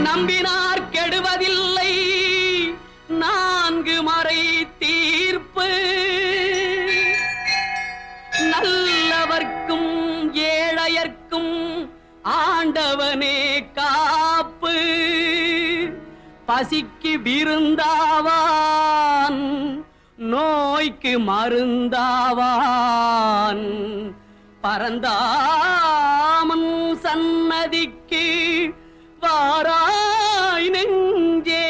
நம்பினார் கெடுவதில்லை நான்கு மறை தீர்ப்பு நல்லவர்க்கும் ஏழையர்க்கும் ஆண்டவனே காப்பு பசிக்கு விருந்தாவான் நோய்க்கு மருந்தாவான் பரந்தாமன் சன்னதிக்கு வாராய் நெஞ்சே.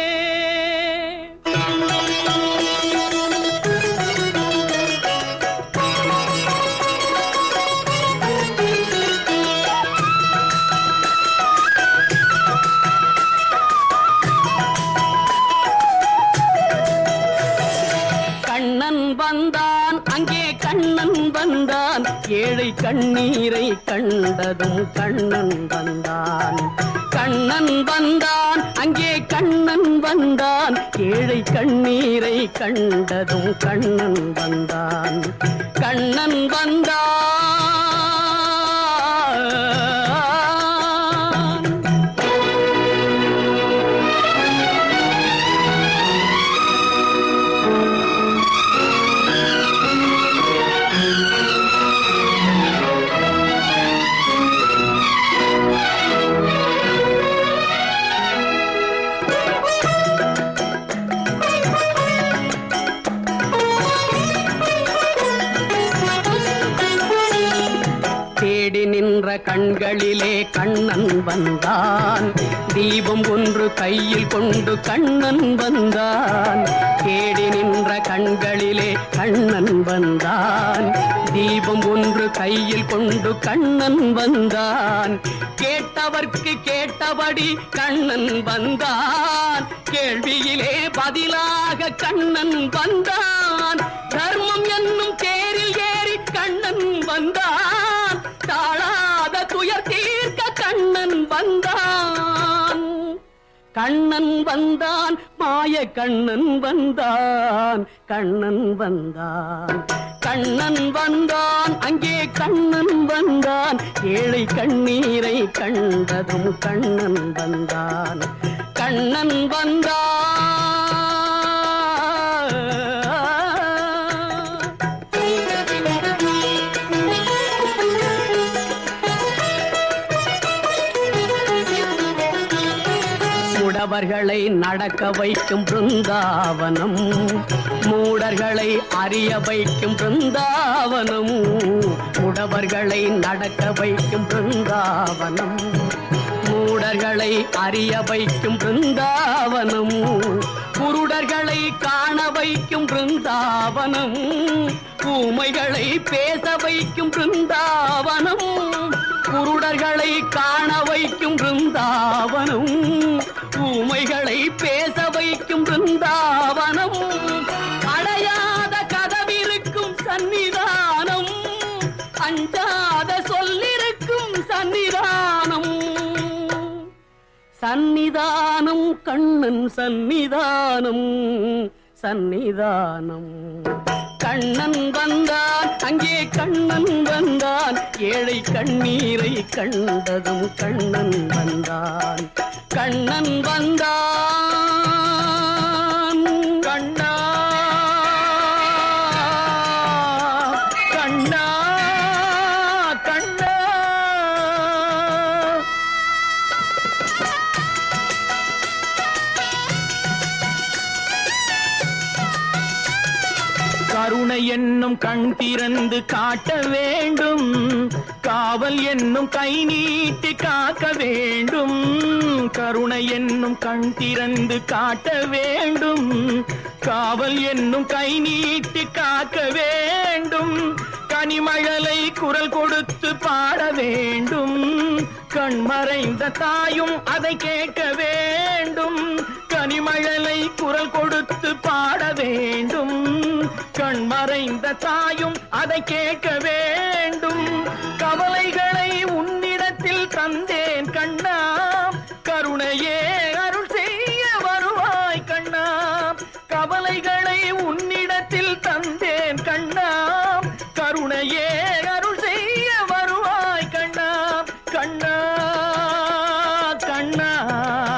கண்ணன் வந்தான் அங்கே கண்ணன் வந்தான் ஏழை கண்ணீரை கண்டதும் கண்ணன் வந்தான். கண்ணன் வந்தான் அங்கே கண்ணன் வந்தான் ஏழை கண்ணீரை கண்டதும் கண்ணன் வந்தான். கண்ணன் வந்தான் தேடி நின்ற கண்களிலே கண்ணன் வந்தான். தீபம் ஒன்று கையில் கொண்டு கண்ணன் வந்தான். தேடி நின்ற கண்களிலே கண்ணன் வந்தான். தீபம் ஒன்று கையில் கொண்டு கண்ணன் வந்தான். கேட்டவர்க்கு கேட்டபடி கண்ணன் வந்தான். கேள்வியிலே பதிலாக கண்ணன் வந்தான். தர்மம் என்னும் தேரில் ஏறி கண்ணன் வந்தான். தாழாத துயர் தீர்க்க கண்ணன் வந்தான். கண்ணன் வந்தான் மாய கண்ணன் வந்தான். கண்ணன் வந்தான் கண்ணன் வந்தான் அங்கே கண்ணன் வந்தான் ஏழை கண்ணீரை கண்டதும் கண்ணன் வந்தான். கண்ணன் வந்தான் முடவர்களை நடக்க வைக்கும் பிருந்தாவனம். மூடர்களை அறிய வைக்கும் பிருந்தாவனம். முடவர்களை நடக்க வைக்கும் பிருந்தாவனம். மூடர்களை அறிய வைக்கும் பிருந்தாவனம். குருடர்களை காண வைக்கும் பிருந்தாவனம். ஊமைகளை பேச வைக்கும் பிருந்தாவனம். குருடர்களை காண வைக்கும் பிருந்தாவனம். ஊமைகளை பேச வைக்கும் பிருந்தாவனம். அடையாத கதவிருக்கும் சன்னிதானம். அஞ்சாத சொல்லிருக்கும் சன்னிதானம். சன்னிதானம் கண்ணன் சன்னிதானம். சன்னிதானம் கண்ணன் வந்தான் அங்கே கண்ணன் வந்தான் ஏழை கண்ணீரை கண்டதும் கண்ணன் வந்தான். கண்ணன் வந்தான் கண்ணா கண்ணா கண்ணா. கருணை என்னும் கண் திறந்து காட்ட வேண்டும். காவல் என்னும் கை நீட்டி காக்க வேண்டும். கருணை என்னும் கண் திறந்து காட்ட வேண்டும். காவல் என்னும் கை நீட்டி காக்க வேண்டும். கனிமழலை குரல் கொடுத்து பாட வேண்டும். கண்மறைந்த தாயும் அதை கேட்க வேண்டும். கனிமழலை குரல் கொடுத்து பாட வேண்டும். கண்மறைந்த தாயும் அதை கேட்க வேண்டும். கவலைகளை உன்னிடத்தில் தந்தேன் கண்ணா. கருணையே அருள் செய்ய வருவாய் கண்ணா. கவலைகளை உன்னிடத்தில் தந்தேன் கண்ணா. கருணையே அருள் செய்ய வருவாய் கண்ணா. கண்ணா கண்ணா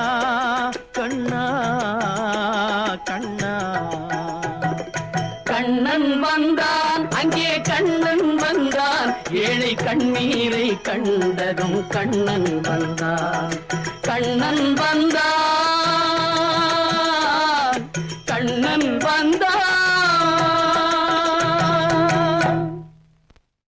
சொன்னான். கண்ணன் வந்தான், அங்கே கண்ணன் வந்தான், ஏழை கண்ணீரை கண்டதும் கண்ணன் வந்தான். கண்ணன் வந்தான்.